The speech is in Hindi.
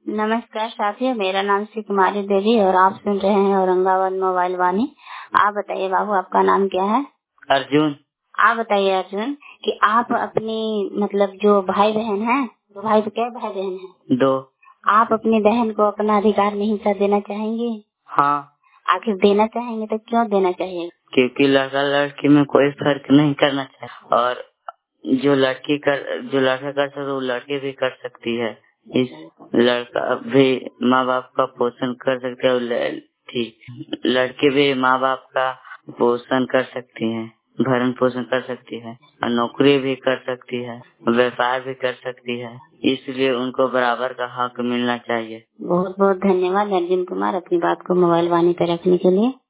नमस्कार साथियों, मेरा नाम श्री कुमारी देवी और आप सुन रहे हैं औरंगाबाद मोबाइल वाणी। आप बताइए बाबू, आपका नाम क्या है? अर्जुन। आप बताइए अर्जुन कि आप अपनी मतलब जो भाई बहन है, दो भाई तो क्या भाई बहन है? 2। आप अपनी बहन को अपना अधिकार में हिस्सा देना चाहेंगे? हाँ। आखिर देना चाहेंगे तो क्यों देना चाहिए? क्योंकि लड़का लड़की में कोई फर्क नहीं करना चाहिए और जो लड़का कर सकता है वो लड़की भी कर सकती है। इस लड़का भी माँ बाप का पोषण कर सकते है और ठीक लड़की भी माँ बाप का पोषण कर सकती है, भरण पोषण कर सकती है और नौकरी भी कर सकती है, व्यापार भी कर सकती है। इसलिए उनको बराबर का हक मिलना चाहिए। बहुत बहुत धन्यवाद अर्जुन कुमार अपनी बात को मोबाइल वाणी पे रखने के लिए।